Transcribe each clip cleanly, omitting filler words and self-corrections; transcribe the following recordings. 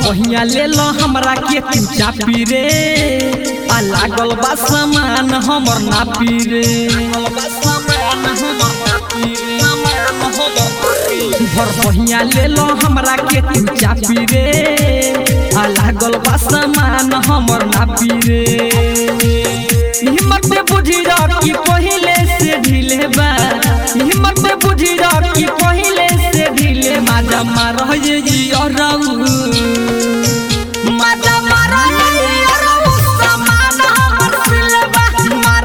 बहिया ले लो हमरा के तू चापी रे आ लागल बा सामान हमर नापी रे भर बहिया ले लो हमरा के तू चापी रे आ लागल बा सामान हमर नापी रे हिम्मत बुझी कि पहिले से ढीले बा हिम्मत बुझी कि पहिले से ढीले माजा मार जी और माजा मार सामान हमर सिलबा मार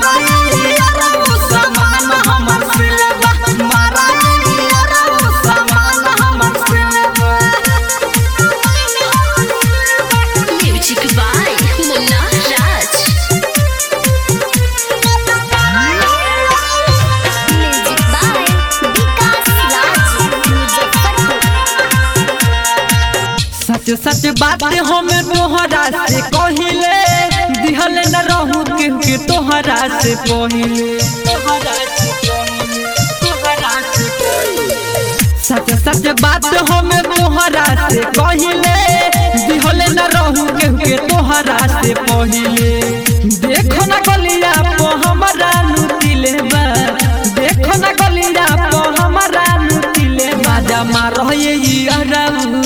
सामान हमर सिलबा मार सामान हमर सिलबा म्यूजिक बाय मुन्ना राज सच सच बात हमें तोहरा से कहिले दिहल न रहू केहू के तोहरा से पहिले सच सच बात हमें तोहरा से कहिले दिहल न रहू केहू के तोहरा से पहिले देखो न गलिया पो हमरा नुतिले बा देखो न गलिया पो हमरा नुतिले माजा मार ये अरऊ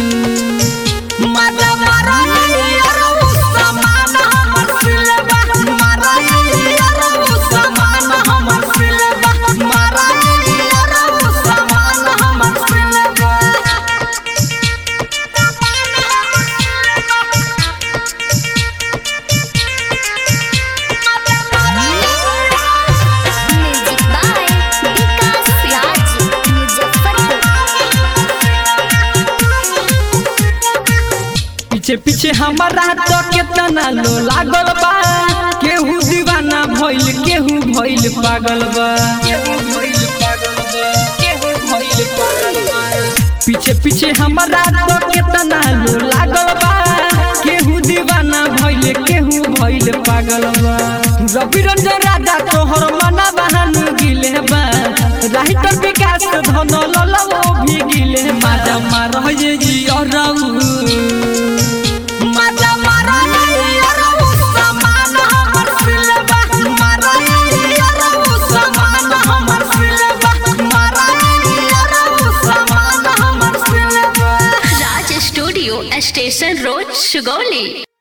माजा मार सामान हमर सिलबा मार सामान हमर सिलबा मार सामान हमर सिलबा म्यूजिक बाय विकास राज मुजफ्फरपुर पीछे पीछे हमारा तो केतना लो लागल बा केहू दीवाना भइल केहू भइल पागल बा पीछे पीछे हमारा तो केतना लो लागल बा केहू दीवाना भइल केहू भइल पागल बा रवि रंजन राजा तोहर मना बहानु गिले बा राइटर विकास धन ललवो भी गिले माजा मार जी और माजा मार सामान हमर सिलबा मार सामान हमर सिलबा मार सामान हमर सिलबा Raj studio station road Sugauli.